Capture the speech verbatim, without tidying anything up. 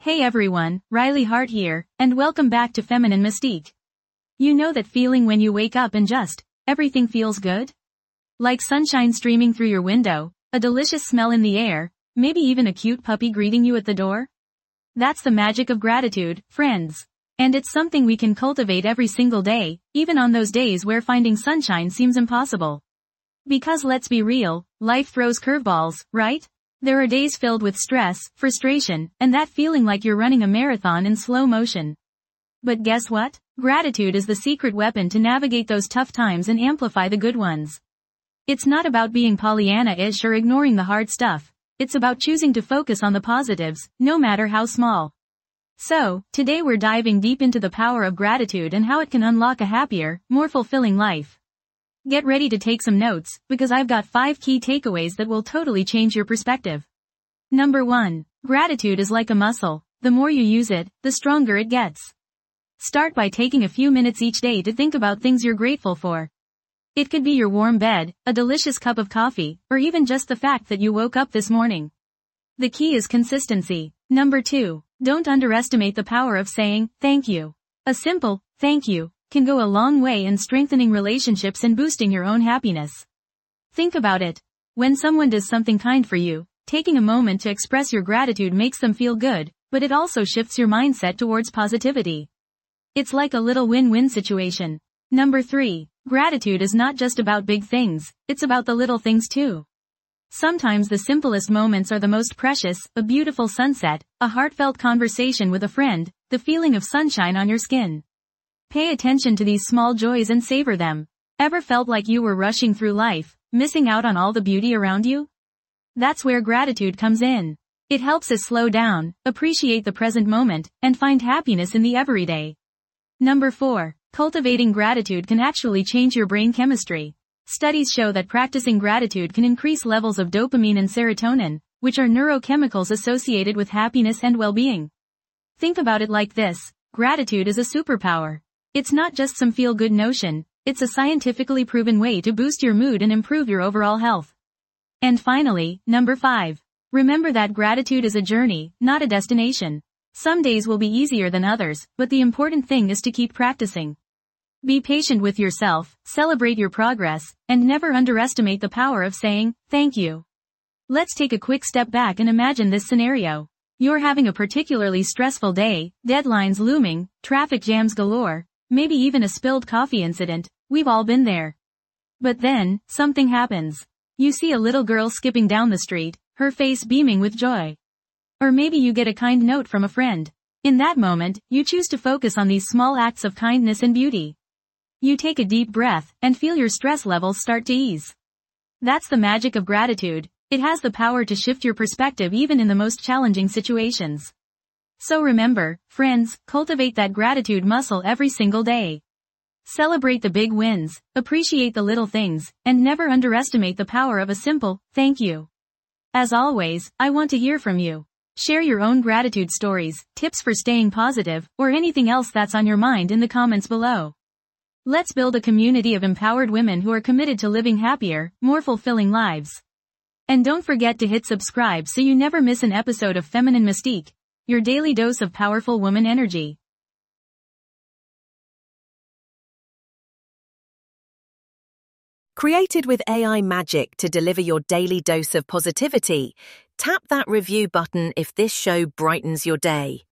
Hey everyone, Riley Hart here, and welcome back to Feminine Mystique. You know that feeling when you wake up and just, everything feels good? Like sunshine streaming through your window, a delicious smell in the air, maybe even a cute puppy greeting you at the door? That's the magic of gratitude, friends. And it's something we can cultivate every single day, even on those days where finding sunshine seems impossible. Because let's be real, life throws curveballs, right? There are days filled with stress, frustration, and that feeling like you're running a marathon in slow motion. But guess what? Gratitude is the secret weapon to navigate those tough times and amplify the good ones. It's not about being Pollyanna-ish or ignoring the hard stuff. It's about choosing to focus on the positives, no matter how small. So, today we're diving deep into the power of gratitude and how it can unlock a happier, more fulfilling life. Get ready to take some notes, because I've got five key takeaways that will totally change your perspective. Number one. Gratitude is like a muscle. The more you use it, the stronger it gets. Start by taking a few minutes each day to think about things you're grateful for. It could be your warm bed, a delicious cup of coffee, or even just the fact that you woke up this morning. The key is consistency. Number two. Don't underestimate the power of saying, thank you. A simple, thank you, can go a long way in strengthening relationships and boosting your own happiness. Think about it. When someone does something kind for you, taking a moment to express your gratitude makes them feel good, but it also shifts your mindset towards positivity. It's like a little win-win situation. Number three. Gratitude is not just about big things, it's about the little things too. Sometimes the simplest moments are the most precious, a beautiful sunset, a heartfelt conversation with a friend, the feeling of sunshine on your skin. Pay attention to these small joys and savor them. Ever felt like you were rushing through life, missing out on all the beauty around you? That's where gratitude comes in. It helps us slow down, appreciate the present moment, and find happiness in the everyday. Number four. Cultivating gratitude can actually change your brain chemistry. Studies show that practicing gratitude can increase levels of dopamine and serotonin, which are neurochemicals associated with happiness and well-being. Think about it like this. Gratitude is a superpower. It's not just some feel-good notion, it's a scientifically proven way to boost your mood and improve your overall health. And finally, number five. Remember that gratitude is a journey, not a destination. Some days will be easier than others, but the important thing is to keep practicing. Be patient with yourself, celebrate your progress, and never underestimate the power of saying, thank you. Let's take a quick step back and imagine this scenario. You're having a particularly stressful day, deadlines looming, traffic jams galore, maybe even a spilled coffee incident. We've all been there. But then, something happens. You see a little girl skipping down the street, her face beaming with joy. Or maybe you get a kind note from a friend. In that moment, you choose to focus on these small acts of kindness and beauty. You take a deep breath, and feel your stress levels start to ease. That's the magic of gratitude. It has the power to shift your perspective even in the most challenging situations. So remember, friends, cultivate that gratitude muscle every single day. Celebrate the big wins, appreciate the little things, and never underestimate the power of a simple, thank you. As always, I want to hear from you. Share your own gratitude stories, tips for staying positive, or anything else that's on your mind in the comments below. Let's build a community of empowered women who are committed to living happier, more fulfilling lives. And don't forget to hit subscribe so you never miss an episode of Feminine Mystique, your daily dose of powerful woman energy. Created with A I magic to deliver your daily dose of positivity, tap that review button if this show brightens your day.